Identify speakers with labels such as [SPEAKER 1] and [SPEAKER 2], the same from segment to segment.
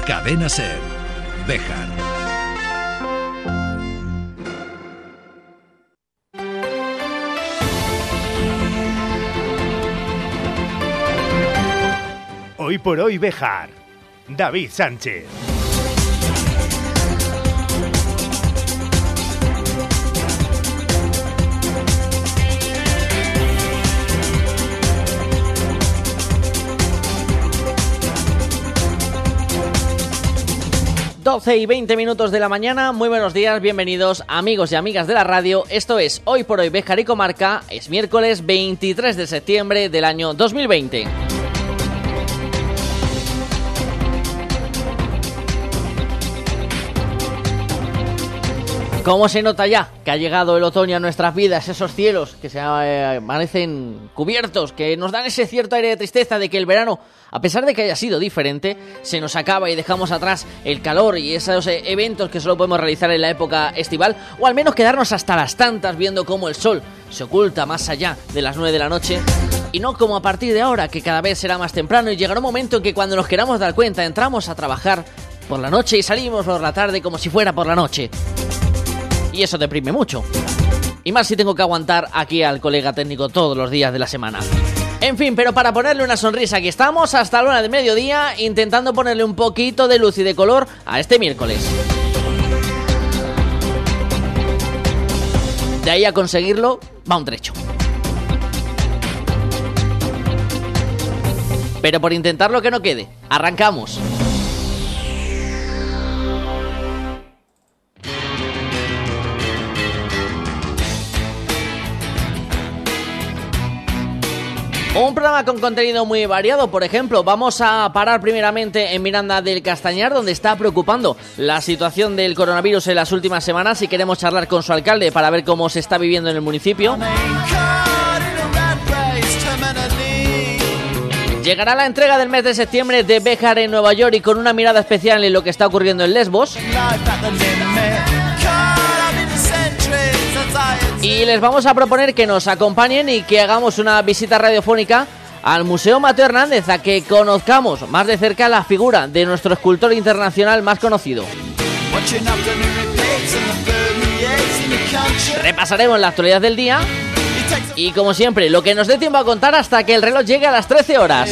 [SPEAKER 1] Cadena SER. Béjar.
[SPEAKER 2] Hoy por hoy Béjar. David Sánchez.
[SPEAKER 3] Y 20 minutos de la mañana, muy buenos días, bienvenidos amigos y amigas de la radio. Esto es Hoy por Hoy Béjar y Comarca, es miércoles 23 de septiembre del año 2020. ¿Cómo se nota ya que ha llegado el otoño a nuestras vidas? Esos cielos que se amanecen cubiertos, que nos dan ese cierto aire de tristeza de que el verano, a pesar de que haya sido diferente, se nos acaba y dejamos atrás el calor y esos eventos que solo podemos realizar en la época estival, o al menos quedarnos hasta las tantas viendo cómo el sol se oculta más allá de las 9 de la noche. Y no como a partir de ahora, que cada vez será más temprano y llegará un momento en que cuando nos queramos dar cuenta entramos a trabajar por la noche y salimos por la tarde como si fuera por la noche. Y eso deprime mucho. Y más si tengo que aguantar aquí al colega técnico todos los días de la semana. En fin, pero para ponerle una sonrisa, aquí estamos hasta la 1 del mediodía intentando ponerle un poquito de luz y de color a este miércoles. De ahí a conseguirlo va un trecho. Pero por intentarlo que no quede, arrancamos. Un programa con contenido muy variado. Por ejemplo, vamos a parar primeramente en Miranda del Castañar, donde está preocupando la situación del coronavirus en las últimas semanas, y queremos charlar con su alcalde para ver cómo se está viviendo en el municipio. Llegará la entrega del mes de septiembre de Béjar en Nueva York, y con una mirada especial en lo que está ocurriendo en Lesbos. Y les vamos a proponer que nos acompañen y que hagamos una visita radiofónica al Museo Mateo Hernández, a que conozcamos más de cerca la figura de nuestro escultor internacional más conocido. Repasaremos la actualidad del día y, como siempre, lo que nos dé tiempo a contar hasta que el reloj llegue a las 13 horas.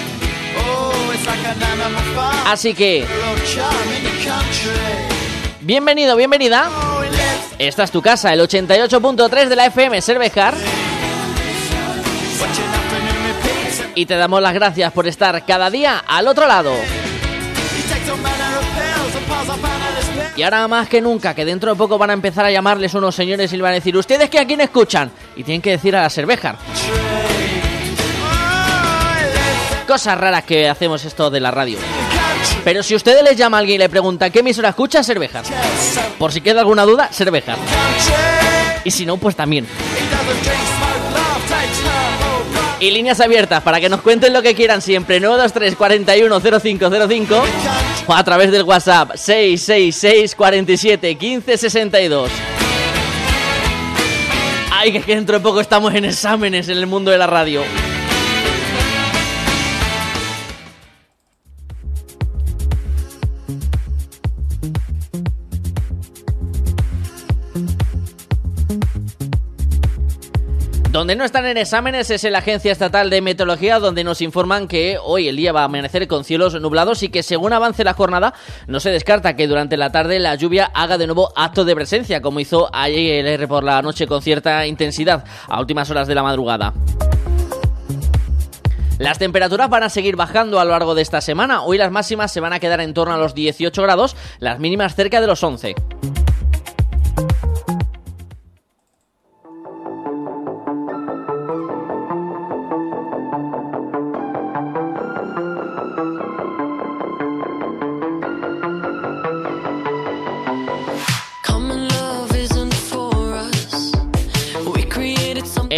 [SPEAKER 3] Así que, bienvenido, bienvenida. Esta es tu casa, el 88.3 de la FM SER Béjar. Y te damos las gracias por estar cada día al otro lado. Y ahora más que nunca, que dentro de poco van a empezar a llamarles unos señores y le van a decir: ¿ustedes que a quién escuchan? Y tienen que decir a la SER Béjar. Cosas raras que hacemos esto de la radio. Pero si ustedes les llama a alguien y le pregunta ¿qué emisora escucha? SER Béjar. Por si queda alguna duda, SER Béjar. Y si no, pues también. Y líneas abiertas para que nos cuenten lo que quieran siempre. 923 41 0505 o a través del WhatsApp 666 47 15 62. Ay, que dentro de poco estamos en exámenes en el mundo de la radio. Donde no están en exámenes es en la Agencia Estatal de Meteorología, donde nos informan que hoy el día va a amanecer con cielos nublados y que según avance la jornada no se descarta que durante la tarde la lluvia haga de nuevo acto de presencia, como hizo ayer por la noche con cierta intensidad a últimas horas de la madrugada. Las temperaturas van a seguir bajando a lo largo de esta semana. Hoy las máximas se van a quedar en torno a los 18 grados, las mínimas cerca de los 11.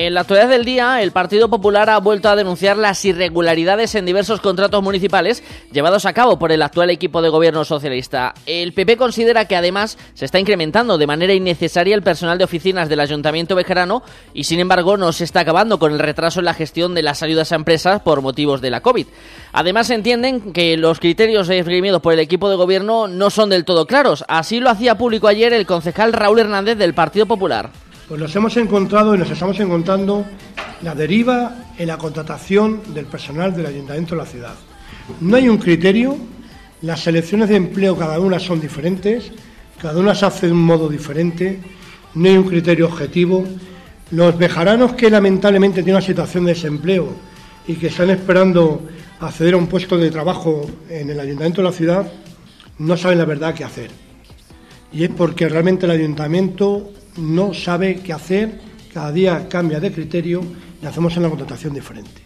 [SPEAKER 3] En la actualidad del día, el Partido Popular ha vuelto a denunciar las irregularidades en diversos contratos municipales llevados a cabo por el actual equipo de gobierno socialista. El PP considera que además se está incrementando de manera innecesaria el personal de oficinas del Ayuntamiento bejarano y sin embargo no se está acabando con el retraso en la gestión de las ayudas a empresas por motivos de la COVID. Además entienden que los criterios esgrimidos por el equipo de gobierno no son del todo claros. Así lo hacía público ayer el concejal Raúl Hernández del Partido Popular.
[SPEAKER 4] Pues nos hemos encontrado y nos estamos encontrando la deriva en la contratación del personal del Ayuntamiento de la ciudad. No hay un criterio, las selecciones de empleo cada una son diferentes, cada una se hace de un modo diferente, no hay un criterio objetivo. Los bejaranos que lamentablemente tienen una situación de desempleo y que están esperando acceder a un puesto de trabajo en el Ayuntamiento de la ciudad no saben la verdad qué hacer. Y es porque realmente el Ayuntamiento no sabe qué hacer, cada día cambia de criterio y hacemos una contratación diferente.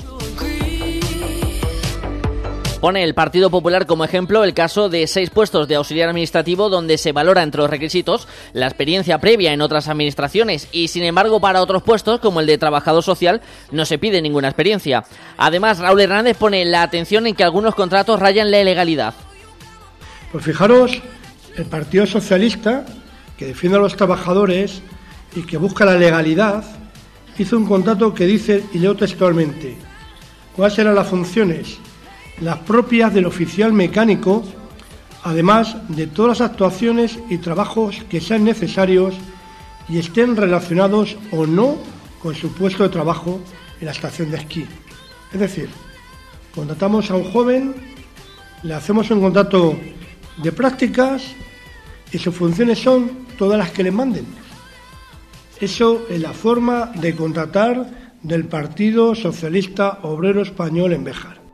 [SPEAKER 3] Pone el Partido Popular como ejemplo el caso de 6 puestos de auxiliar administrativo donde se valora entre los requisitos la experiencia previa en otras administraciones y sin embargo para otros puestos como el de trabajador social no se pide ninguna experiencia. Además, Raúl Hernández pone la atención en que algunos contratos rayan la ilegalidad. Pues
[SPEAKER 4] fijaros, el Partido Socialista, que defiende a los trabajadores y que busca la legalidad, hizo un contrato que dice, y leo textualmente, ¿cuáles eran las funciones? Las propias del oficial mecánico, además de todas las actuaciones y trabajos que sean necesarios y estén relacionados o no con su puesto de trabajo en la estación de esquí. Es decir, contratamos a un joven, le hacemos un contrato de prácticas y sus funciones son todas las que le manden. Eso es la forma de contratar del Partido Socialista Obrero Español en Béjar.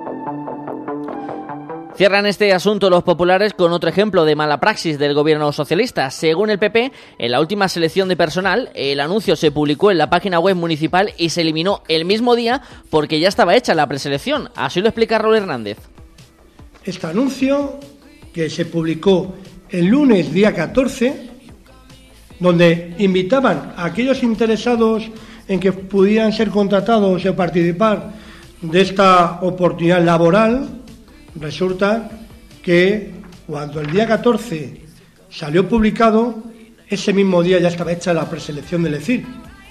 [SPEAKER 3] Cierran este asunto los populares con otro ejemplo de mala praxis del gobierno socialista. Según el PP, en la última selección de personal, el anuncio se publicó en la página web municipal y se eliminó el mismo día porque ya estaba hecha la preselección. Así lo explica Raúl Hernández.
[SPEAKER 4] Este anuncio, que se publicó el lunes día 14, donde invitaban a aquellos interesados en que pudieran ser contratados o participar de esta oportunidad laboral, resulta que cuando el día 14 salió publicado, ese mismo día ya estaba hecha la preselección del ECIR.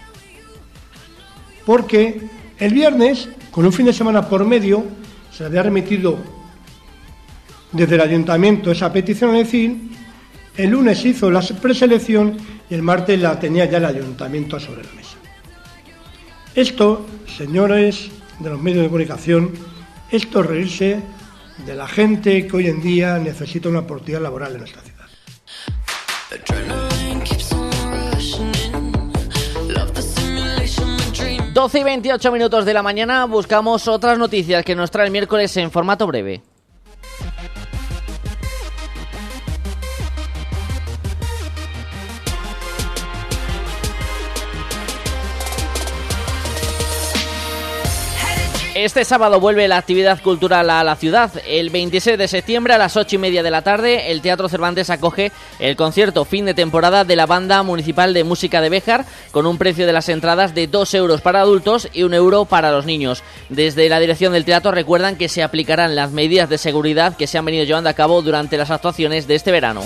[SPEAKER 4] Porque el viernes, con un fin de semana por medio, se le había remitido desde el ayuntamiento esa petición al ECIR, el lunes hizo la preselección y el martes la tenía ya el ayuntamiento sobre la mesa. Esto, señores de los medios de comunicación, esto es reírse de la gente que hoy en día necesita una oportunidad laboral en nuestra ciudad.
[SPEAKER 3] 12:28 de la mañana, buscamos otras noticias que nos trae el miércoles en formato breve. Este sábado vuelve la actividad cultural a la ciudad. El 26 de septiembre a las 8:30 de la tarde, el Teatro Cervantes acoge el concierto fin de temporada de la Banda Municipal de Música de Béjar, con un precio de las entradas de 2 euros para adultos y 1 euro para los niños. Desde la dirección del teatro recuerdan que se aplicarán las medidas de seguridad que se han venido llevando a cabo durante las actuaciones de este verano.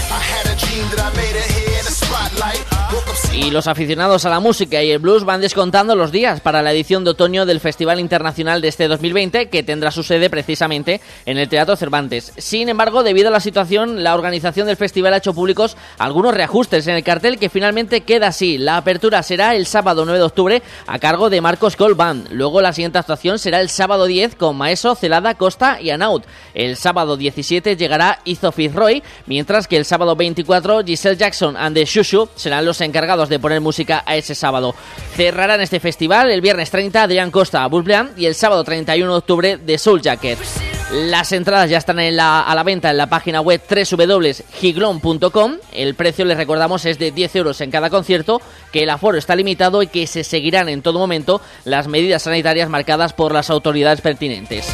[SPEAKER 3] Y los aficionados a la música y el blues van descontando los días para la edición de otoño del Festival Internacional de este 2020, que tendrá su sede precisamente en el Teatro Cervantes. Sin embargo, debido a la situación, la organización del festival ha hecho públicos algunos reajustes en el cartel, que finalmente queda así. La apertura será el sábado 9 de octubre a cargo de Marcos Cole Band. Luego la siguiente actuación será el sábado 10 con Maeso, Celada, Costa y Anaut. El sábado 17 llegará Izo Fitzroy, mientras que el sábado 24 Giselle Jackson and the Shushu serán los encargados de poner música a ese sábado. Cerrarán este festival el viernes 30 Adrián Costa, Bull Blanc, y el sábado 31 de octubre de Soul Jacket. Las entradas ya están a la venta en la página web www.giglon.com. El precio, les recordamos, es de 10 euros en cada concierto, que el aforo está limitado y que se seguirán en todo momento las medidas sanitarias marcadas por las autoridades pertinentes.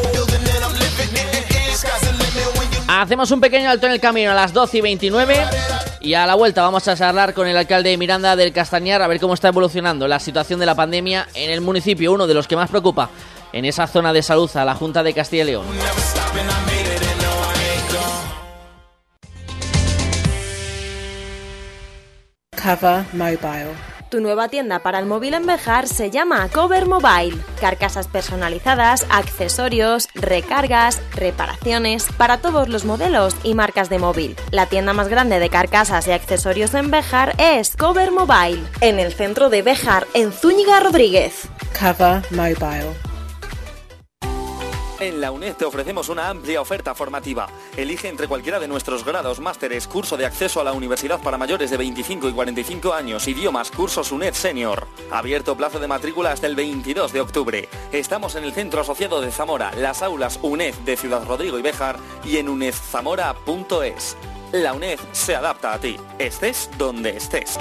[SPEAKER 3] Hacemos un pequeño alto en el camino a las 12:29. Y a la vuelta vamos a charlar con el alcalde de Miranda del Castañar a ver cómo está evolucionando la situación de la pandemia en el municipio, uno de los que más preocupa en esa zona de salud a la Junta de Castilla y León.
[SPEAKER 5] Cover Mobile.
[SPEAKER 6] Tu nueva tienda para el móvil en Béjar se llama Cover Mobile. Carcasas personalizadas, accesorios, recargas, reparaciones para todos los modelos y marcas de móvil. La tienda más grande de carcasas y accesorios en Béjar es Cover Mobile, en el centro de Béjar, en Zúñiga Rodríguez.
[SPEAKER 5] Cover Mobile.
[SPEAKER 7] En la UNED te ofrecemos una amplia oferta formativa. Elige entre cualquiera de nuestros grados, másteres, curso de acceso a la universidad para mayores de 25 y 45 años, idiomas, cursos UNED Senior. Abierto plazo de matrícula hasta el 22 de octubre. Estamos en el Centro Asociado de Zamora, las aulas UNED de Ciudad Rodrigo y Béjar y en unedzamora.es. La UNED se adapta a ti, estés donde estés.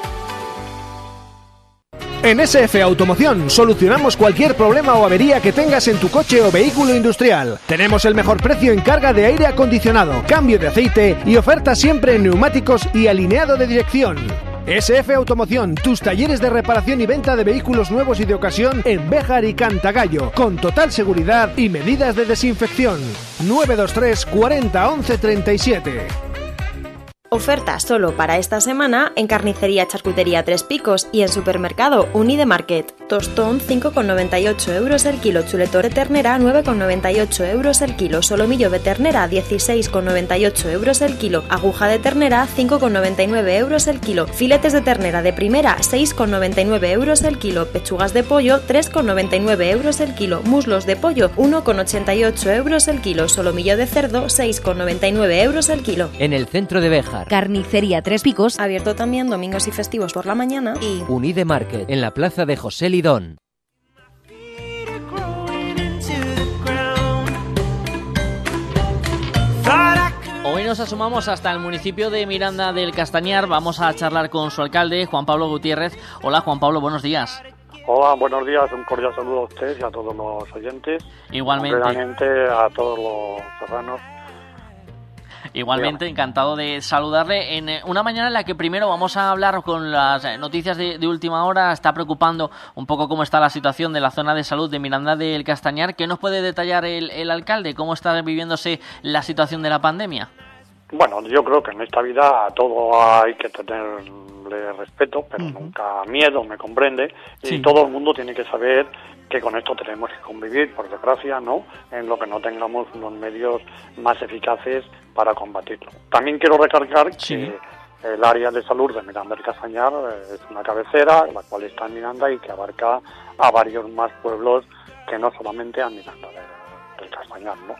[SPEAKER 2] En SF Automoción solucionamos cualquier problema o avería que tengas en tu coche o vehículo industrial. Tenemos el mejor precio en carga de aire acondicionado, cambio de aceite y oferta siempre en neumáticos y alineado de dirección. SF Automoción, tus talleres de reparación y venta de vehículos nuevos y de ocasión en Béjar y Cantagallo, con total seguridad y medidas de desinfección. 923 40 11 37.
[SPEAKER 6] Oferta solo para esta semana en Carnicería Charcutería Tres Picos y en Supermercado Unidemarket. Tostón 5,98 euros el kilo, chuletón de ternera 9,98 euros el kilo, solomillo de ternera 16,98 euros el kilo, aguja de ternera 5,99 euros el kilo, filetes de ternera de primera 6,99 euros el kilo, pechugas de pollo 3,99 euros el kilo, muslos de pollo 1,88 euros el kilo, solomillo de cerdo 6,99 euros el kilo.
[SPEAKER 8] En el centro de Béjar.
[SPEAKER 6] Carnicería Tres Picos, abierto también domingos y festivos por la mañana, y
[SPEAKER 8] Unidemarket, en la plaza de José Lidón.
[SPEAKER 3] Hoy nos asomamos hasta el municipio de Miranda del Castañar. Vamos a charlar con su alcalde, Juan Pablo Gutiérrez. Hola, Juan Pablo, buenos días.
[SPEAKER 9] Hola, buenos días. Un cordial saludo a ustedes y a todos los oyentes.
[SPEAKER 3] Igualmente.
[SPEAKER 9] Concretamente a todos los serranos.
[SPEAKER 3] Igualmente, encantado de saludarle en una mañana en la que primero vamos a hablar con las noticias de última hora. Está preocupando un poco cómo está la situación de la zona de salud de Miranda del Castañar. ¿Qué nos puede detallar el alcalde? ¿Cómo está viviéndose la situación de la pandemia?
[SPEAKER 9] Bueno, yo creo que en esta vida a todo hay que tenerle respeto, pero nunca miedo, me comprende. Sí. Y todo el mundo tiene que saber que con esto tenemos que convivir, por desgracia, ¿no? En lo que no tengamos unos medios más eficaces para combatirlo. También quiero recalcar que el área de salud de Miranda del Castañar es una cabecera, la cual está en Miranda y que abarca a varios más pueblos que no solamente a Miranda del Castañar, ¿no?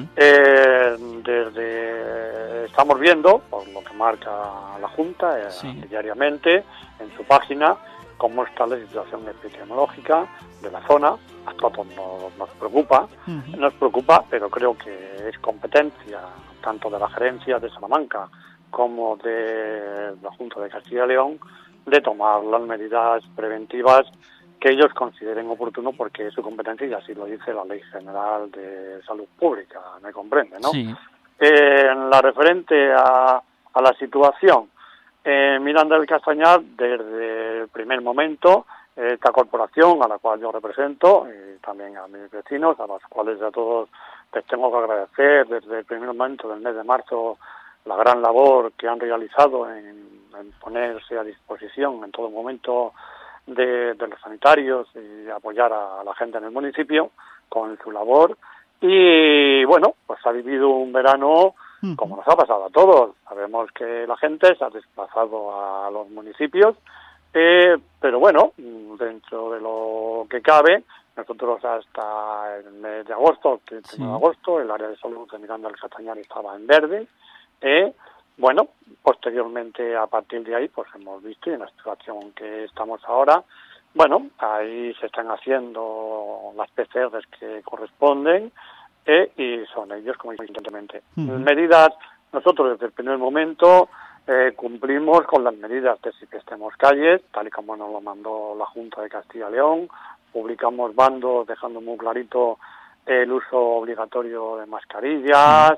[SPEAKER 9] Estamos viendo, por lo que marca la Junta diariamente en su página, cómo está la situación epidemiológica de la zona. A todos nos preocupa, pero creo que es competencia tanto de la gerencia de Salamanca como de la Junta de Castilla y León de tomar las medidas preventivas que ellos consideren oportuno, porque es su competencia y así lo dice la Ley General de Salud Pública, me comprende, ¿no? Sí. En la referente a la situación, Miranda del Castañar, desde el primer momento, esta corporación a la cual yo represento, y también a mis vecinos, a los cuales a todos les tengo que agradecer desde el primer momento del mes de marzo la gran labor que han realizado en ponerse a disposición en todo momento de los sanitarios y apoyar a la gente en el municipio con su labor. Y bueno, pues ha vivido un verano como nos ha pasado a todos. Sabemos que la gente se ha desplazado a los municipios, pero bueno, dentro de lo que cabe, nosotros hasta el mes de agosto, el 31 de agosto, el área de salud de Miranda del Castañar estaba en verde. Bueno, posteriormente, a partir de ahí, pues hemos visto, y en la situación que estamos ahora, bueno, ahí se están haciendo las PCRs que corresponden, y son ellos, como evidentemente. Medidas, nosotros desde el primer momento cumplimos con las medidas de desinfectemos calles, tal y como nos lo mandó la Junta de Castilla y León. Publicamos bandos dejando muy clarito el uso obligatorio de mascarillas,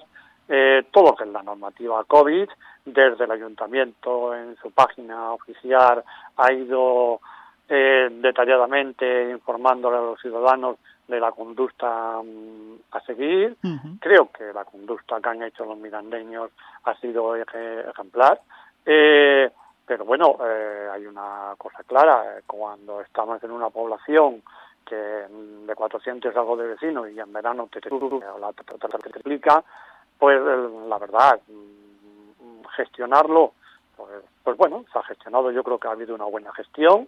[SPEAKER 9] todo lo que es la normativa COVID. Desde el ayuntamiento en su página oficial ha ido detalladamente informándole a los ciudadanos de la conducta a seguir. Creo que la conducta que han hecho los mirandeños ha sido ejemplar. Pero bueno, hay una cosa clara, cuando estamos en una población que de 400 algo de vecinos y en verano te explica, pues la verdad, gestionarlo, pues bueno, se ha gestionado, yo creo que ha habido una buena gestión,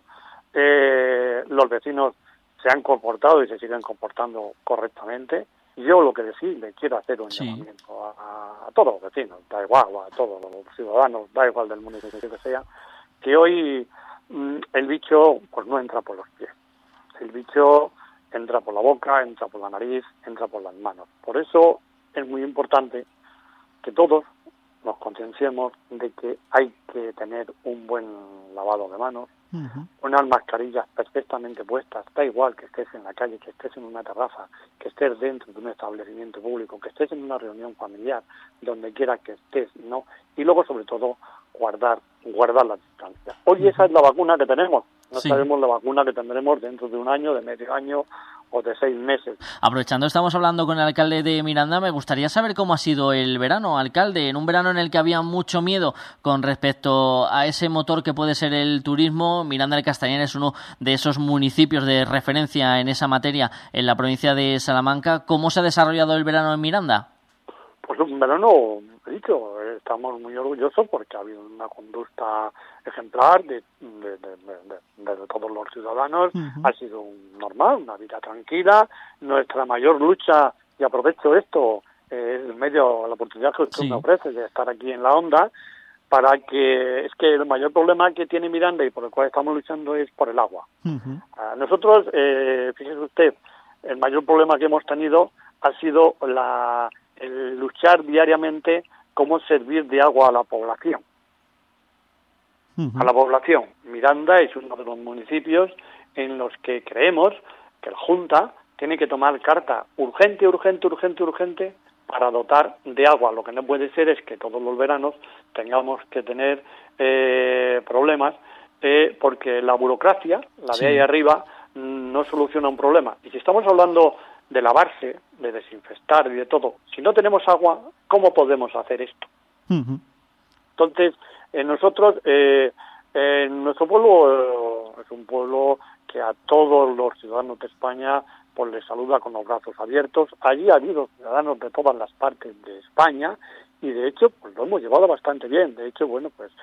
[SPEAKER 9] los vecinos se han comportado y se siguen comportando correctamente. Yo lo que le quiero hacer un llamamiento a todos los vecinos, da igual, a todos los ciudadanos, da igual del municipio que sea, que hoy el bicho pues no entra por los pies. El bicho entra por la boca, entra por la nariz, entra por las manos. Por eso es muy importante que todos nos concienciemos de que hay que tener un buen lavado de manos, unas mascarillas perfectamente puestas, da igual que estés en la calle, que estés en una terraza, que estés dentro de un establecimiento público, que estés en una reunión familiar, donde quiera que estés, ¿no? Y luego, sobre todo, guardar la distancia. Hoy esa es la vacuna que tenemos. No sabemos la vacuna que tendremos dentro de un año, de medio año o de 6 meses.
[SPEAKER 3] Aprovechando, estamos hablando con el alcalde de Miranda, me gustaría saber cómo ha sido el verano, alcalde, en un verano en el que había mucho miedo con respecto a ese motor que puede ser el turismo. Miranda del Castañar es uno de esos municipios de referencia en esa materia en la provincia de Salamanca. ¿Cómo se ha desarrollado el verano en Miranda?
[SPEAKER 9] Pues un verano, he dicho, estamos muy orgullosos porque ha habido una conducta ejemplar de todos los ciudadanos. Ha sido normal, una vida tranquila. Nuestra mayor lucha, y aprovecho esto, el medio, la oportunidad que usted me ofrece de estar aquí en la onda, para que, es que el mayor problema que tiene Miranda y por el cual estamos luchando es por el agua. Nosotros, fíjese usted, el mayor problema que hemos tenido ha sido el luchar diariamente cómo servir de agua a la población. A la población. Miranda es uno de los municipios en los que creemos que la Junta tiene que tomar carta urgente para dotar de agua. Lo que no puede ser es que todos los veranos tengamos que tener problemas porque la burocracia, la de ahí arriba, no soluciona un problema. Y si estamos hablando de lavarse, de desinfectar y de todo, si no tenemos agua, ¿cómo podemos hacer esto? Entonces, nosotros, nuestro pueblo es un pueblo que a todos los ciudadanos de España pues les saluda con los brazos abiertos. Allí ha habido ciudadanos de todas las partes de España y de hecho pues lo hemos llevado bastante bien. De hecho, bueno, pues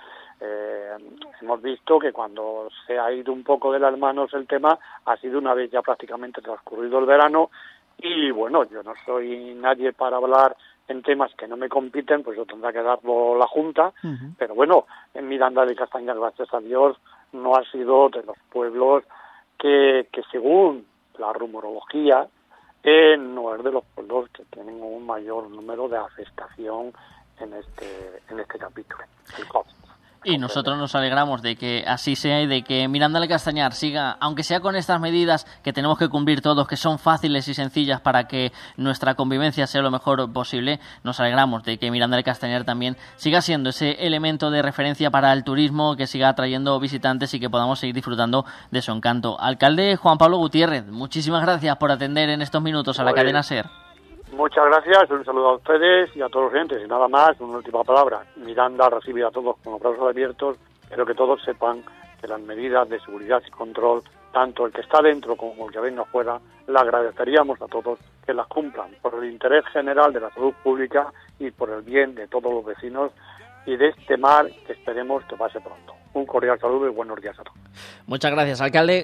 [SPEAKER 9] hemos visto que cuando se ha ido un poco de las manos el tema, ha sido una vez ya prácticamente transcurrido el verano. Y bueno, yo no soy nadie para hablar en temas que no me compiten, pues yo tendrá que darlo la Junta, pero bueno, en Miranda del Castañar, gracias a Dios, no ha sido de los pueblos que según la rumorología, no es de los pueblos que tienen un mayor número de afectación en este capítulo, el COVID.
[SPEAKER 3] Y nosotros nos alegramos de que así sea y de que Miranda del Castañar siga, aunque sea con estas medidas que tenemos que cumplir todos, que son fáciles y sencillas para que nuestra convivencia sea lo mejor posible. Nos alegramos de que Miranda del Castañar también siga siendo ese elemento de referencia para el turismo, que siga atrayendo visitantes y que podamos seguir disfrutando de su encanto. Alcalde Juan Pablo Gutiérrez, muchísimas gracias por atender en estos minutos a la cadena SER.
[SPEAKER 9] Muchas gracias, un saludo a ustedes y a todos los clientes. Y nada más, una última palabra. Miranda recibe a todos con los brazos abiertos, pero que todos sepan que las medidas de seguridad y control, tanto el que está dentro como el que venga afuera, le agradeceríamos a todos que las cumplan por el interés general de la salud pública y por el bien de todos los vecinos y de este mar que esperemos que pase pronto. Un cordial saludo y buenos días a todos.
[SPEAKER 3] Muchas gracias, alcalde.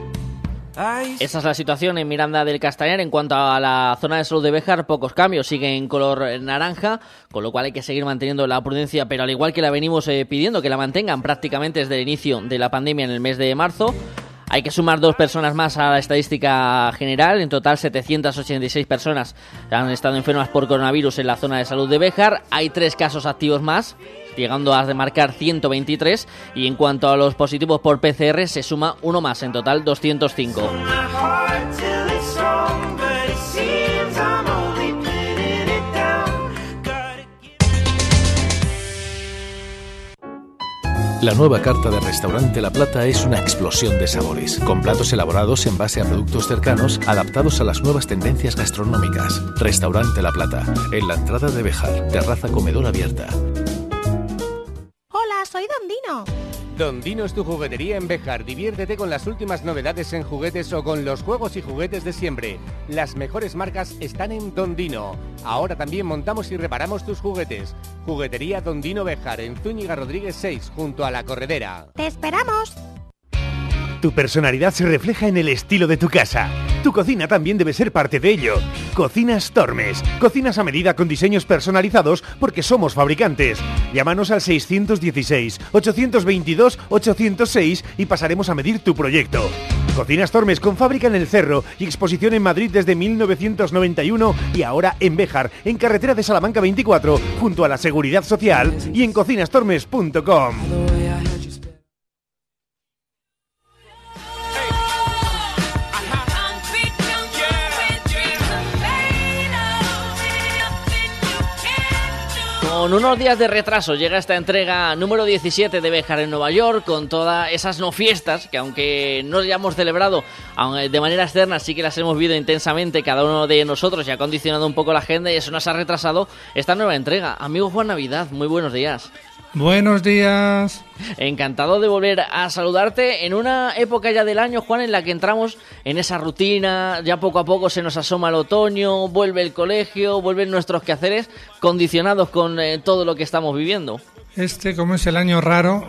[SPEAKER 3] Esa es la situación en Miranda del Castañar. En cuanto a la zona de salud de Béjar, pocos cambios, sigue en color naranja, con lo cual hay que seguir manteniendo la prudencia, pero al igual que la venimos pidiendo, que la mantengan prácticamente desde el inicio de la pandemia en el mes de marzo. Hay que sumar 2 personas más a la estadística general. En total, 786 personas han estado enfermas por coronavirus en la zona de salud de Béjar. Hay 3 casos activos más, llegando a remarcar 123. Y en cuanto a los positivos por PCR, se suma 1 más, en total 205.
[SPEAKER 10] La nueva carta de Restaurante La Plata es una explosión de sabores, con platos elaborados en base a productos cercanos, adaptados a las nuevas tendencias gastronómicas. Restaurante La Plata, en la entrada de Béjar, terraza comedor abierta.
[SPEAKER 11] Hola, soy Don Dino.
[SPEAKER 12] Don Dino es tu juguetería en Béjar. Diviértete con las últimas novedades en juguetes o con los juegos y juguetes de siempre. Las mejores marcas están en Don Dino. Ahora también montamos y reparamos tus juguetes. Juguetería Don Dino Béjar, en Zúñiga Rodríguez 6, junto a la Corredera.
[SPEAKER 11] ¡Te esperamos!
[SPEAKER 13] Tu personalidad se refleja en el estilo de tu casa. Tu cocina también debe ser parte de ello. Cocinas Tormes. Cocinas a medida con diseños personalizados porque somos fabricantes. Llámanos al 616-822-806 y pasaremos a medir tu proyecto. Cocinas Tormes, con fábrica en El Cerro y exposición en Madrid desde 1991 y ahora en Béjar, en carretera de Salamanca 24, junto a la Seguridad Social y en cocinastormes.com.
[SPEAKER 3] Con unos días de retraso llega esta entrega número 17 de Béjar en Nueva York, con todas esas no fiestas que, aunque no ya hemos celebrado de manera externa, sí que las hemos vivido intensamente cada uno de nosotros y ha condicionado un poco la agenda, y eso nos ha retrasado esta nueva entrega. Amigo Juan Navidad, muy buenos días.
[SPEAKER 14] Buenos días.
[SPEAKER 3] Encantado de volver a saludarte en una época ya del año, Juan, en la que entramos en esa rutina. Ya poco a poco se nos asoma el otoño, vuelve el colegio, vuelven nuestros quehaceres condicionados con todo lo que estamos viviendo.
[SPEAKER 14] Como es el año raro,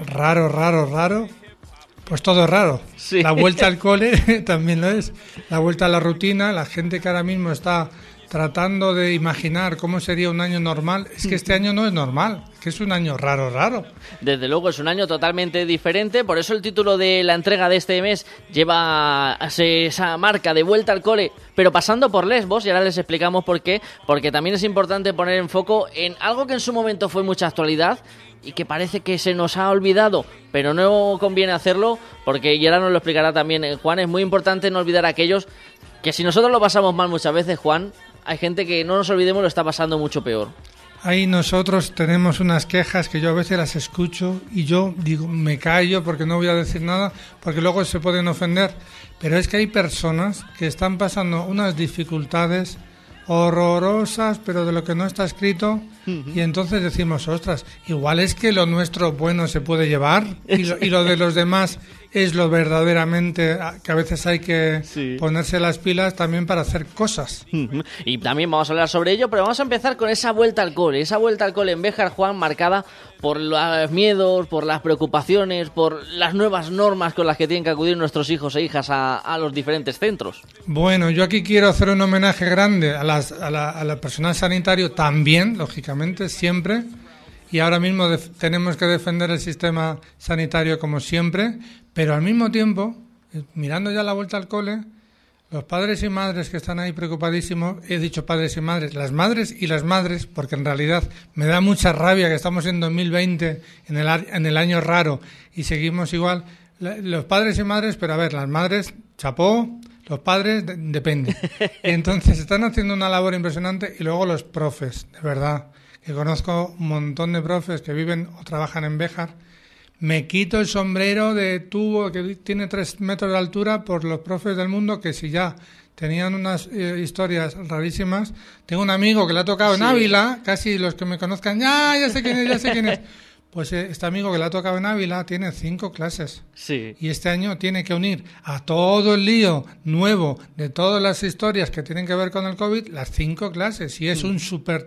[SPEAKER 14] pues todo es raro. Sí. La vuelta al cole también lo es. La vuelta a la rutina, la gente que ahora mismo está tratando de imaginar cómo sería un año normal. Es que este año no es normal, es que es un año raro.
[SPEAKER 3] Desde luego es un año totalmente diferente, por eso el título de la entrega de este mes lleva esa marca de vuelta al cole, pero pasando por Lesbos, y ahora les explicamos por qué, porque también es importante poner en foco en algo que en su momento fue mucha actualidad y que parece que se nos ha olvidado, pero no conviene hacerlo, porque y ahora nos lo explicará también Juan. Es muy importante no olvidar a aquellos que, si nosotros lo pasamos mal muchas veces, Juan, hay gente que, no nos olvidemos, lo está pasando mucho peor.
[SPEAKER 14] Ahí nosotros tenemos unas quejas que yo a veces las escucho y yo digo, me callo porque no voy a decir nada, porque luego se pueden ofender. Pero es que hay personas que están pasando unas dificultades horrorosas, pero de lo que no está escrito, y entonces decimos, ostras, igual es que lo nuestro bueno se puede llevar y lo de los demás es lo verdaderamente que a veces hay que ponerse las pilas también para hacer cosas.
[SPEAKER 3] Y también vamos a hablar sobre ello, pero vamos a empezar con esa vuelta al cole en Béjar, Juan, marcada por los miedos, por las preocupaciones, por las nuevas normas con las que tienen que acudir nuestros hijos e hijas a los diferentes centros.
[SPEAKER 14] Bueno, yo aquí quiero hacer un homenaje grande a la personal sanitario también, lógicamente, siempre. Y ahora mismo tenemos que defender el sistema sanitario como siempre, pero al mismo tiempo, mirando ya la vuelta al cole, los padres y madres que están ahí preocupadísimos, he dicho padres y madres, las madres y las madres, porque en realidad me da mucha rabia que estamos en 2020, en el año raro, y seguimos igual. Los padres y madres, pero a ver, las madres, chapó, los padres, depende. Y entonces están haciendo una labor impresionante, y luego los profes, de verdad, que conozco un montón de profes que viven o trabajan en Béjar. Me quito el sombrero de tubo que tiene 3 metros de altura por los profes del mundo, que si ya tenían unas historias rarísimas. Tengo un amigo que le ha tocado en Ávila, casi los que me conozcan, ya sé quién es. Pues este amigo que le ha tocado en Ávila tiene 5 clases. Sí. Y este año tiene que unir a todo el lío nuevo de todas las historias que tienen que ver con el COVID, las 5 clases. Y es un súper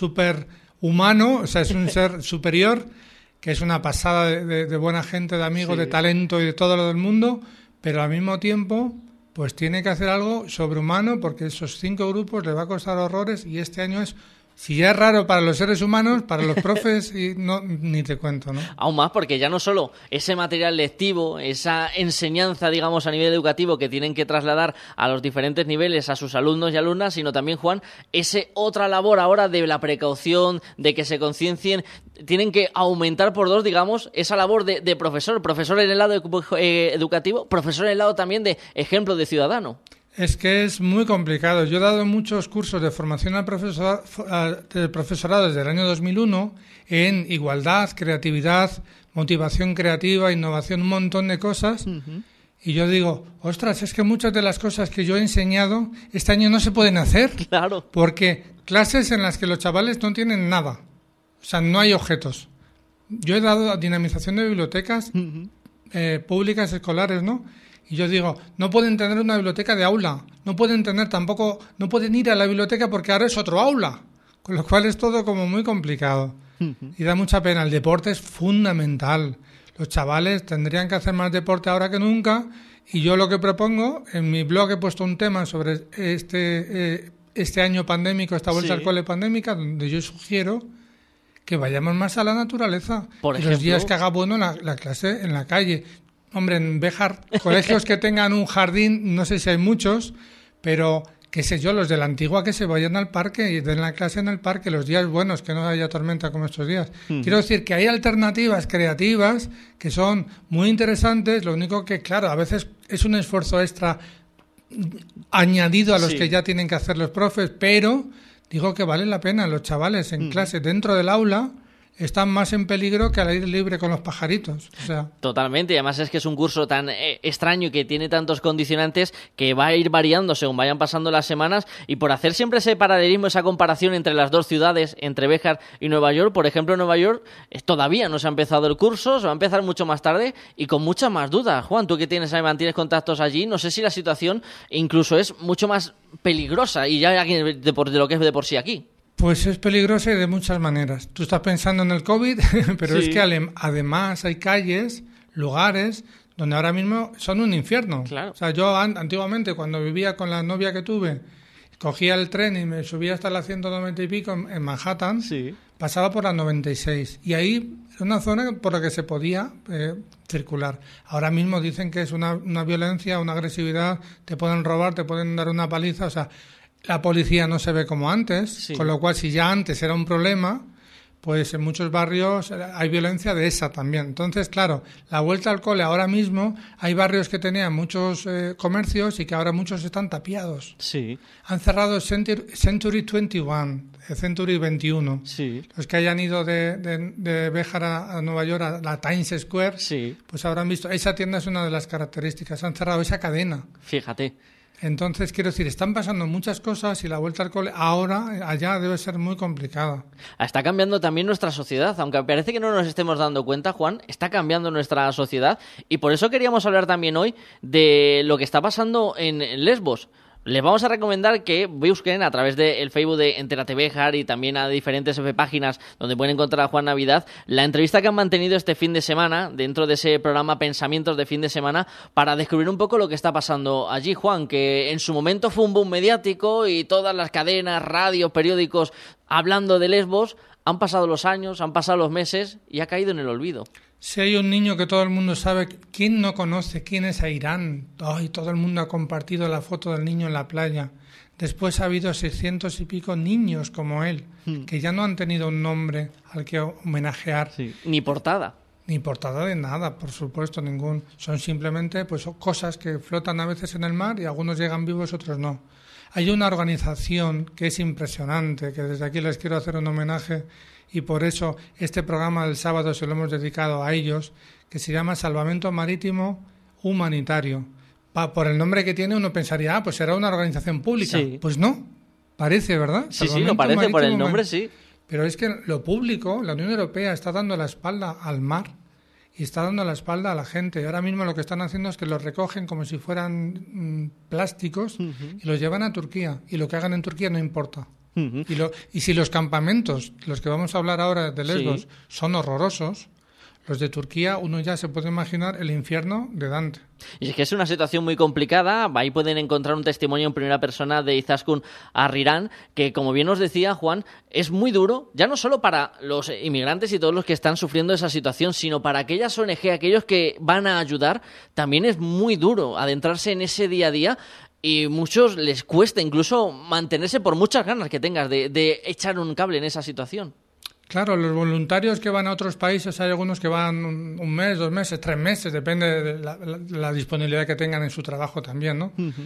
[SPEAKER 14] humano, o sea, es un ser superior, que es una pasada de buena gente, de amigos, de talento y de todo lo del mundo, pero al mismo tiempo pues tiene que hacer algo sobrehumano, porque esos 5 grupos le va a costar horrores, y este año es, si ya es raro para los seres humanos, para los profes y no, ni te cuento, ¿no?
[SPEAKER 3] Aún más, porque ya no solo ese material lectivo, esa enseñanza, digamos, a nivel educativo que tienen que trasladar a los diferentes niveles a sus alumnos y alumnas, sino también, Juan, ese otra labor ahora de la precaución, de que se conciencien. Tienen que aumentar por 2, digamos, esa labor de profesor en el lado educativo, profesor en el lado también de ejemplo de ciudadano.
[SPEAKER 14] Es que es muy complicado. Yo he dado muchos cursos de formación al profesorado desde el año 2001 en igualdad, creatividad, motivación creativa, innovación, un montón de cosas. Y yo digo, ostras, es que muchas de las cosas que yo he enseñado este año no se pueden hacer.
[SPEAKER 3] Claro.
[SPEAKER 14] Porque clases en las que los chavales no tienen nada. O sea, no hay objetos. Yo he dado dinamización de bibliotecas públicas escolares, ¿no? Y yo digo, no pueden tener una biblioteca de aula, no pueden tener tampoco, no pueden ir a la biblioteca porque ahora es otro aula, con lo cual es todo como muy complicado. Y da mucha pena. El deporte es fundamental. Los chavales tendrían que hacer más deporte ahora que nunca, y yo lo que propongo, en mi blog he puesto un tema sobre este año pandémico, esta vuelta al cole pandémica, donde yo sugiero que vayamos más a la naturaleza.
[SPEAKER 3] Por ejemplo,
[SPEAKER 14] los días que haga bueno la clase en la calle. Hombre, en Béjar, colegios que tengan un jardín, no sé si hay muchos, pero qué sé yo, los de la Antigua que se vayan al parque y den la clase en el parque los días buenos, que no haya tormenta como estos días. Quiero decir que hay alternativas creativas que son muy interesantes, lo único que, claro, a veces es un esfuerzo extra añadido a los que ya tienen que hacer los profes, pero digo que vale la pena. Los chavales en clase dentro del aula están más en peligro que al aire libre con los pajaritos. O sea.
[SPEAKER 3] Totalmente, y además es que es un curso tan extraño y que tiene tantos condicionantes que va a ir variando según vayan pasando las semanas, y por hacer siempre ese paralelismo, esa comparación entre las dos ciudades, entre Béjar y Nueva York, por ejemplo, en Nueva York todavía no se ha empezado el curso, se va a empezar mucho más tarde y con muchas más dudas. Juan, tú que mantienes contactos allí, no sé si la situación incluso es mucho más peligrosa y ya de lo que es de por sí aquí.
[SPEAKER 14] Pues es peligroso y de muchas maneras. Tú estás pensando en el COVID, pero es que además hay calles, lugares, donde ahora mismo son un infierno.
[SPEAKER 3] Claro.
[SPEAKER 14] O sea, yo antiguamente, cuando vivía con la novia que tuve, cogía el tren y me subía hasta la 190 y pico en Manhattan, pasaba por la 96. Y ahí es una zona por la que se podía circular. Ahora mismo dicen que es una violencia, una agresividad, te pueden robar, te pueden dar una paliza, o sea. La policía no se ve como antes, con lo cual si ya antes era un problema, pues en muchos barrios hay violencia de esa también. Entonces, claro, la vuelta al cole ahora mismo, hay barrios que tenían muchos comercios y que ahora muchos están tapiados.
[SPEAKER 3] Sí.
[SPEAKER 14] Han cerrado Century 21, Century 21.
[SPEAKER 3] Sí.
[SPEAKER 14] Los que hayan ido de Béjar a Nueva York, a la Times Square, pues habrán visto, esa tienda es una de las características, han cerrado esa cadena.
[SPEAKER 3] Fíjate.
[SPEAKER 14] Entonces, quiero decir, están pasando muchas cosas y la vuelta al cole ahora, allá, debe ser muy complicada.
[SPEAKER 3] Está cambiando también nuestra sociedad, aunque parece que no nos estemos dando cuenta, Juan, está cambiando nuestra sociedad, y por eso queríamos hablar también hoy de lo que está pasando en Lesbos. Les vamos a recomendar que busquen a través del Facebook de Entérate Béjar y también a diferentes páginas donde pueden encontrar a Juan Navidad la entrevista que han mantenido este fin de semana dentro de ese programa Pensamientos de Fin de Semana, para descubrir un poco lo que está pasando allí, Juan, que en su momento fue un boom mediático y todas las cadenas, radios, periódicos hablando de Lesbos. Han pasado los años, han pasado los meses y ha caído en el olvido.
[SPEAKER 14] Si hay un niño que todo el mundo sabe, ¿quién no conoce quién es Airán? Ay, todo el mundo ha compartido la foto del niño en la playa. Después ha habido 600 y pico niños como él, que ya no han tenido un nombre al que homenajear.
[SPEAKER 3] Ni portada.
[SPEAKER 14] Ni portada de nada, por supuesto, ningún. Son simplemente pues cosas que flotan a veces en el mar y algunos llegan vivos, otros no. Hay una organización que es impresionante, que desde aquí les quiero hacer un homenaje, y por eso este programa del sábado se lo hemos dedicado a ellos, que se llama Salvamento Marítimo Humanitario. Por el nombre que tiene uno pensaría, pues será una organización pública. Pues no, parece, ¿verdad?
[SPEAKER 3] Sí, lo parece por el nombre, sí.
[SPEAKER 14] Pero es que lo público, la Unión Europea está dando la espalda al mar y está dando la espalda a la gente. Y ahora mismo lo que están haciendo es que los recogen como si fueran plásticos y los llevan a Turquía. Y lo que hagan en Turquía no importa. Y si los campamentos, los que vamos a hablar ahora de Lesbos, son horrorosos, los de Turquía, uno ya se puede imaginar el infierno de Dante.
[SPEAKER 3] Y es que es una situación muy complicada. Ahí pueden encontrar un testimonio en primera persona de Izaskun Arrirán, que, como bien os decía Juan, es muy duro, ya no solo para los inmigrantes y todos los que están sufriendo esa situación, sino para aquellas ONG, aquellos que van a ayudar. También es muy duro adentrarse en ese día a día. Y muchos les cuesta incluso mantenerse, por muchas ganas que tengas de echar un cable en esa situación.
[SPEAKER 14] Claro, los voluntarios que van a otros países, hay algunos que van un mes, 2 meses, 3 meses, depende de la disponibilidad que tengan en su trabajo también, ¿no?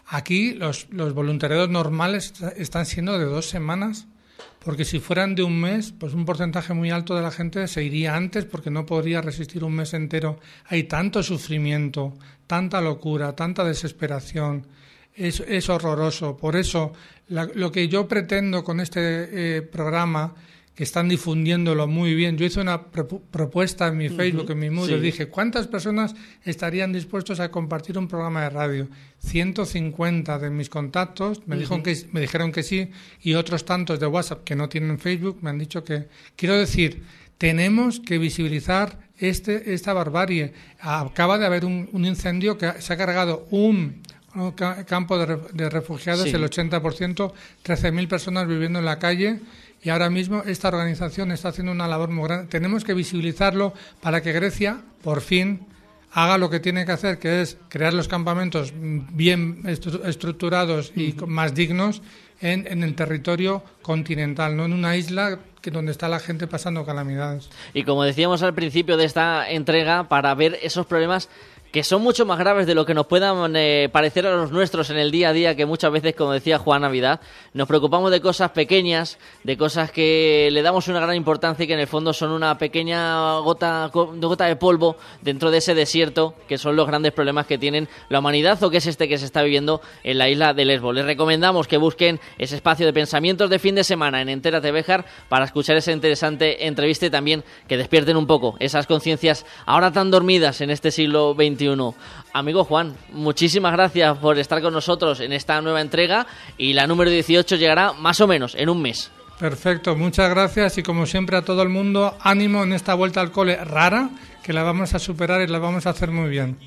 [SPEAKER 14] Aquí los voluntariados normales están siendo de 2 semanas, porque si fueran de un mes, pues un porcentaje muy alto de la gente se iría antes porque no podría resistir un mes entero. Hay tanto sufrimiento, tanta locura, tanta desesperación. Es horroroso. Por eso, lo que yo pretendo con este programa, que están difundiéndolo muy bien. Yo hice una propuesta en mi Facebook, en mi muro, y dije, ¿cuántas personas estarían dispuestos a compartir un programa de radio? 150 de mis contactos me dijeron que sí, y otros tantos de WhatsApp que no tienen Facebook me han dicho que... Quiero decir, tenemos que visibilizar esta barbarie. Acaba de haber un incendio que se ha cargado un campo de refugiados, el 80%, 13.000 personas viviendo en la calle. Y ahora mismo esta organización está haciendo una labor muy grande. Tenemos que visibilizarlo para que Grecia, por fin, haga lo que tiene que hacer, que es crear los campamentos bien estructurados y más dignos en el territorio continental, no en una isla donde está la gente pasando calamidades.
[SPEAKER 3] Y como decíamos al principio de esta entrega, para ver esos problemas que son mucho más graves de lo que nos puedan parecer a los nuestros en el día a día, que muchas veces, como decía Juan Navidad, nos preocupamos de cosas pequeñas, de cosas que le damos una gran importancia y que en el fondo son una pequeña gota de polvo dentro de ese desierto, que son los grandes problemas que tienen la humanidad, o que es este que se está viviendo en la isla de Lesbos. Les recomendamos que busquen ese espacio de pensamientos de fin de semana en Entérate Béjar para escuchar esa interesante entrevista y también que despierten un poco esas conciencias ahora tan dormidas en este siglo XXI. Amigo Juan, muchísimas gracias por estar con nosotros en esta nueva entrega, y la número 18 llegará más o menos en un mes.
[SPEAKER 14] Perfecto, muchas gracias, y como siempre a todo el mundo, ánimo en esta vuelta al cole rara, que la vamos a superar y la vamos a hacer muy bien.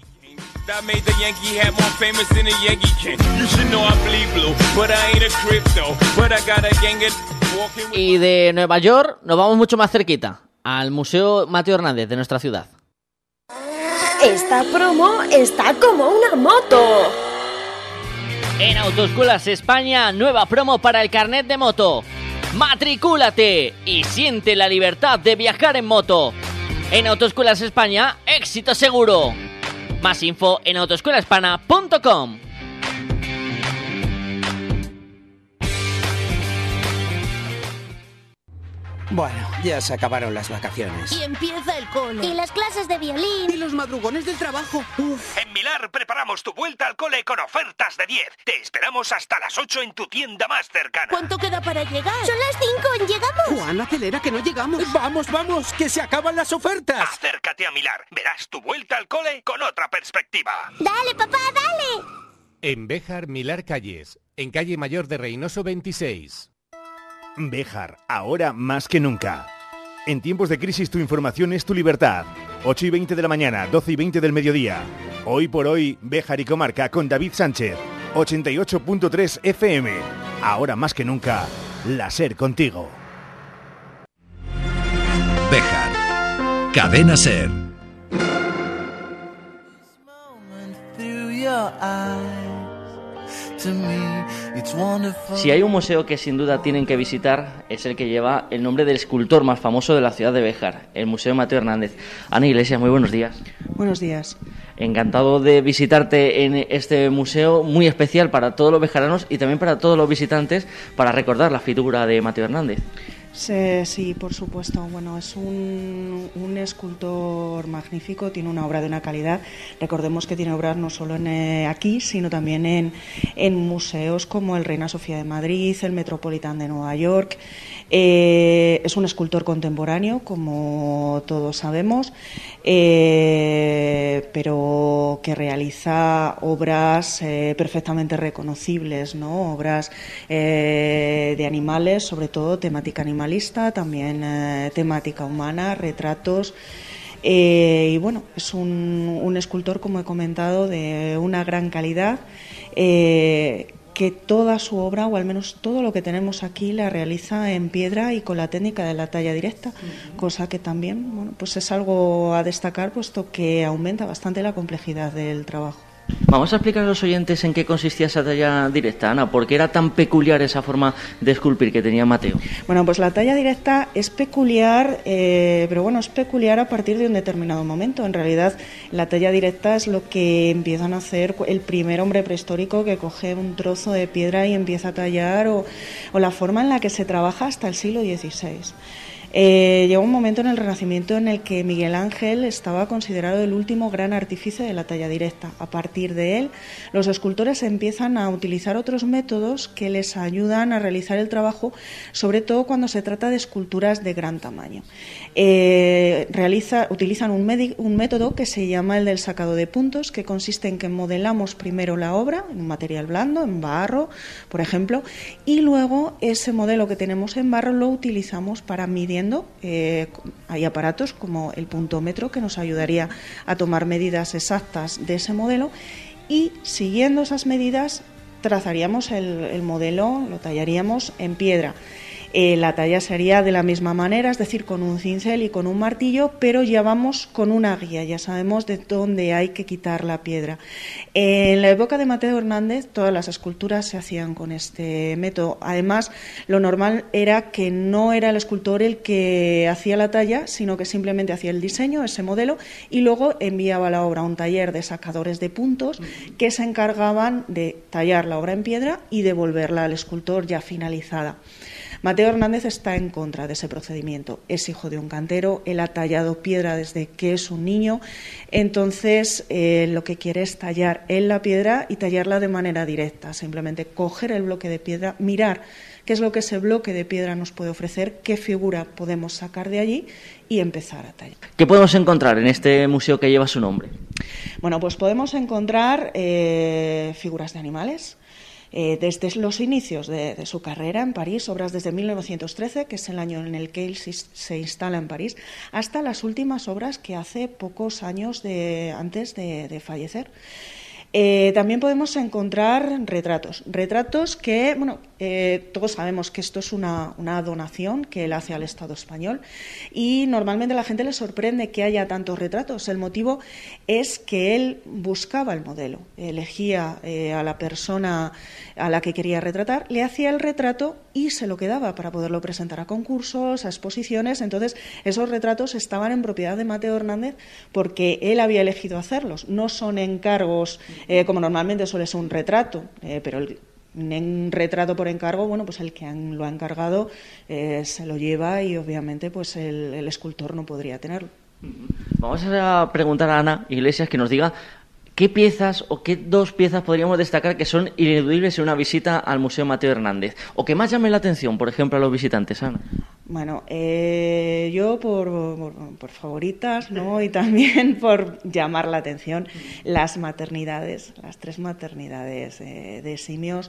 [SPEAKER 3] Y de Nueva York nos vamos mucho más cerquita, al Museo Mateo Hernández de nuestra ciudad.
[SPEAKER 6] Esta promo está como una moto.
[SPEAKER 3] En Autoescuelas España, nueva promo para el carnet de moto. ¡Matricúlate y siente la libertad de viajar en moto! En Autoescuelas España, éxito seguro. Más info en autoescuelahispana.com.
[SPEAKER 11] Bueno, ya se acabaron las vacaciones.
[SPEAKER 15] Y empieza el cole. Y las clases de violín.
[SPEAKER 11] Y los madrugones del trabajo. Uf.
[SPEAKER 16] En Milar preparamos tu vuelta al cole con ofertas de 10. Te esperamos hasta las 8 en tu tienda más cercana.
[SPEAKER 15] ¿Cuánto queda para llegar? Son las 5, ¿llegamos?
[SPEAKER 11] Juan, acelera que no llegamos. Vamos, que se acaban las ofertas.
[SPEAKER 16] Acércate a Milar. Verás tu vuelta al cole con otra perspectiva.
[SPEAKER 15] Dale, papá, dale.
[SPEAKER 12] En Béjar, Milar Calles. En calle Mayor de Reynoso 26.
[SPEAKER 13] Béjar, ahora más que nunca. En tiempos de crisis tu información es tu libertad. 8:20 de la mañana, 12:20 del mediodía. Hoy por hoy, Béjar y Comarca con David Sánchez. 88.3 FM. Ahora más que nunca, la SER contigo.
[SPEAKER 1] Béjar. Cadena SER.
[SPEAKER 3] Si hay un museo que sin duda tienen que visitar, es el que lleva el nombre del escultor más famoso de la ciudad de Béjar, el Museo Mateo Hernández. Ana Iglesias, muy buenos días.
[SPEAKER 17] Buenos días.
[SPEAKER 3] Encantado de visitarte en este museo muy especial para todos los bejaranos y también para todos los visitantes, para recordar la figura de Mateo Hernández.
[SPEAKER 17] Sí, por supuesto. Bueno, es un escultor magnífico, tiene una obra de una calidad. Recordemos que tiene obras no solo aquí, sino también en museos como el Reina Sofía de Madrid, el Metropolitan de Nueva York. Es un escultor contemporáneo, como todos sabemos, pero que realiza obras perfectamente reconocibles, ¿no? Obras de animales, sobre todo temática animalista, también temática humana, retratos. Y bueno, es un escultor, como he comentado, de una gran calidad, que toda su obra, o al menos todo lo que tenemos aquí, la realiza en piedra y con la técnica de la talla directa, cosa que también, bueno, pues es algo a destacar, puesto que aumenta bastante la complejidad del trabajo.
[SPEAKER 3] Vamos a explicar a los oyentes en qué consistía esa talla directa, Ana, ¿por qué era tan peculiar esa forma de esculpir que tenía Mateo?
[SPEAKER 17] Bueno, pues la talla directa es peculiar, pero bueno, es peculiar a partir de un determinado momento. En realidad, la talla directa es lo que empiezan a hacer el primer hombre prehistórico que coge un trozo de piedra y empieza a tallar, o la forma en la que se trabaja hasta el siglo XVI. Llegó un momento en el Renacimiento en el que Miguel Ángel estaba considerado el último gran artífice de la talla directa. A partir de él, los escultores empiezan a utilizar otros métodos que les ayudan a realizar el trabajo, sobre todo cuando se trata de esculturas de gran tamaño. Utilizan un método que se llama el del sacado de puntos, que consiste en que modelamos primero la obra en un material blando, en barro, por ejemplo, y luego ese modelo que tenemos en barro lo utilizamos para midiendo. Hay aparatos como el puntómetro que nos ayudaría a tomar medidas exactas de ese modelo, y siguiendo esas medidas trazaríamos el modelo, lo tallaríamos en piedra. La talla sería de la misma manera, es decir, con un cincel y con un martillo, pero ya vamos con una guía, ya sabemos de dónde hay que quitar la piedra. En la época de Mateo Hernández, todas las esculturas se hacían con este método. Además, lo normal era que no era el escultor el que hacía la talla, sino que simplemente hacía el diseño, ese modelo, y luego enviaba la obra a un taller de sacadores de puntos que se encargaban de tallar la obra en piedra y devolverla al escultor ya finalizada. Mateo Hernández está en contra de ese procedimiento. Es hijo de un cantero, él ha tallado piedra desde que es un niño, entonces lo que quiere es tallar él la piedra y tallarla de manera directa, simplemente coger el bloque de piedra, mirar qué es lo que ese bloque de piedra nos puede ofrecer, qué figura podemos sacar de allí y empezar a tallar.
[SPEAKER 3] ¿Qué podemos encontrar en este museo que lleva su nombre?
[SPEAKER 17] Bueno, pues podemos encontrar figuras de animales. Desde los inicios de su carrera en París, obras desde 1913, que es el año en el que él se instala en París, hasta las últimas obras que hace pocos años antes de fallecer. También podemos encontrar retratos que, bueno, todos sabemos que esto es una donación que él hace al Estado español, y normalmente a la gente le sorprende que haya tantos retratos. El motivo es que él buscaba el modelo, elegía a la persona a la que quería retratar, le hacía el retrato y se lo quedaba para poderlo presentar a concursos, a exposiciones. Entonces, esos retratos estaban en propiedad de Mateo Hernández porque él había elegido hacerlos. No son encargos como normalmente suele ser un retrato, pero un retrato por encargo, bueno, pues el que lo ha encargado se lo lleva, y obviamente pues el escultor no podría tenerlo.
[SPEAKER 3] Vamos a preguntar a Ana Iglesias que nos diga qué piezas o qué dos piezas podríamos destacar que son ineludibles en una visita al Museo Mateo Hernández, o que más llamen la atención, por ejemplo, a los visitantes, Ana.
[SPEAKER 17] Bueno, yo por favoritas, ¿no? Y también por llamar la atención, las maternidades, las 3 maternidades de simios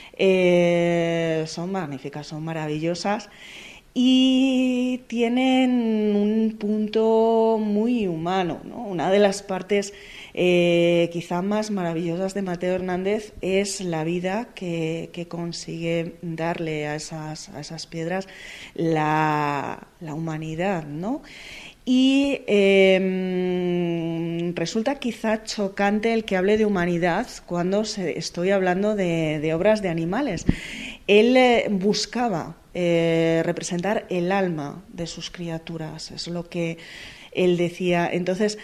[SPEAKER 17] son magníficas, son maravillosas. Y tienen un punto muy humano, ¿no? Una de las partes quizá más maravillosas de Mateo Hernández es la vida que consigue darle a esas piedras, la humanidad, ¿no? Y resulta quizá chocante el que hable de humanidad cuando estoy hablando de obras de animales. Él buscaba representar el alma de sus criaturas, es lo que él decía. Entonces,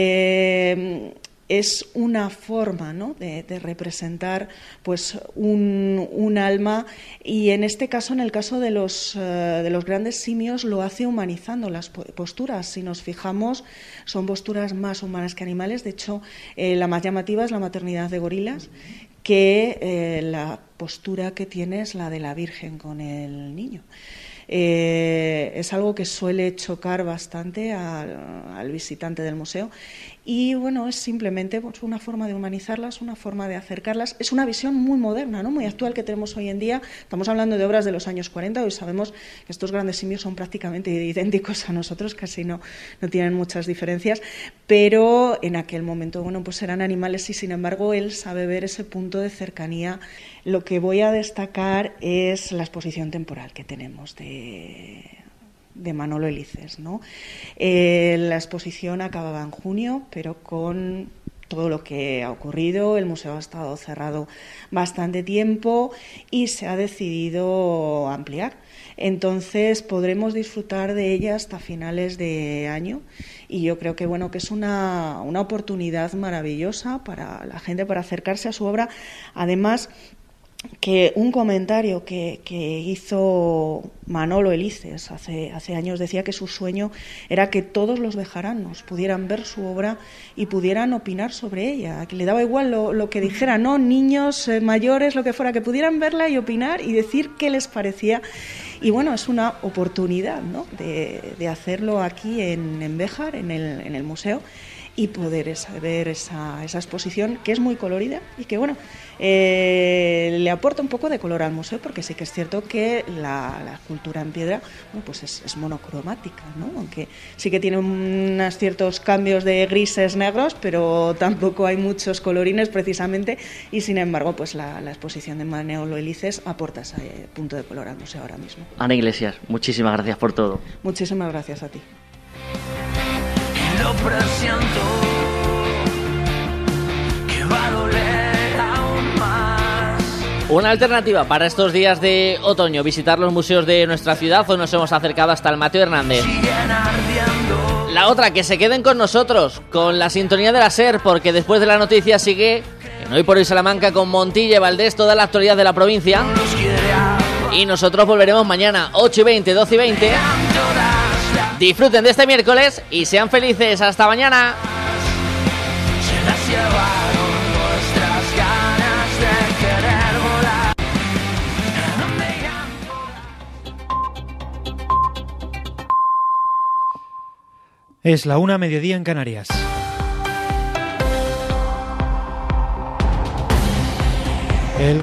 [SPEAKER 17] es una forma, ¿no?, de representar pues un alma, y en este caso, en el caso de los grandes simios, lo hace humanizando las posturas. Si nos fijamos, son posturas más humanas que animales. De hecho, la más llamativa es la maternidad de gorilas, que la postura que tiene es la de la Virgen con el niño. Es algo que suele chocar bastante al visitante del museo, y bueno, es simplemente pues una forma de humanizarlas, una forma de acercarlas. Es una visión muy moderna, ¿no?, muy actual, que tenemos hoy en día. Estamos hablando de obras de los años 40, hoy sabemos que estos grandes simios son prácticamente idénticos a nosotros, casi no tienen muchas diferencias, pero en aquel momento, bueno, pues eran animales, y sin embargo él sabe ver ese punto de cercanía. Lo que voy a destacar es la exposición temporal que tenemos de Manolo Elices, ¿no? La exposición acababa en junio, pero con todo lo que ha ocurrido. El museo ha estado cerrado bastante tiempo y se ha decidido ampliar. Entonces podremos disfrutar de ella hasta finales de año y yo creo que bueno, que es una oportunidad maravillosa para la gente para acercarse a su obra. Además, que un comentario que hizo Manolo Elices hace años decía que su sueño era que todos los bejaranos pudieran ver su obra y pudieran opinar sobre ella, que le daba igual lo que dijera, ¿no? Niños, mayores, lo que fuera, que pudieran verla y opinar y decir qué les parecía. Y bueno, es una oportunidad, ¿no?, de hacerlo aquí en Béjar, en el museo, y poder ver esa exposición que es muy colorida y que bueno, le aporta un poco de color al museo, porque sí que es cierto que la escultura en piedra, bueno, pues es monocromática, ¿no? Aunque sí que tiene unos ciertos cambios de grises, negros, pero tampoco hay muchos colorines precisamente, y sin embargo pues la exposición de Manolo Elices aporta ese punto de color al museo ahora mismo.
[SPEAKER 3] Ana Iglesias, muchísimas gracias por todo.
[SPEAKER 17] Muchísimas gracias a ti.
[SPEAKER 18] Lo presiento, que va a doler aún más.
[SPEAKER 3] Una alternativa para estos días de otoño, visitar los museos de nuestra ciudad. Hoy nos hemos acercado hasta el Mateo Hernández. La otra, que se queden con nosotros, con la sintonía de la SER, porque después de la noticia sigue en Hoy por Hoy Salamanca con Montilla y Valdés, toda la actualidad de la provincia. Y nosotros volveremos mañana, 8:20, 12:20. Disfruten de este miércoles y sean felices. Hasta mañana.
[SPEAKER 18] Se las llevaron nuestras ganas de querer volar.
[SPEAKER 19] Es la 1:00 en Canarias.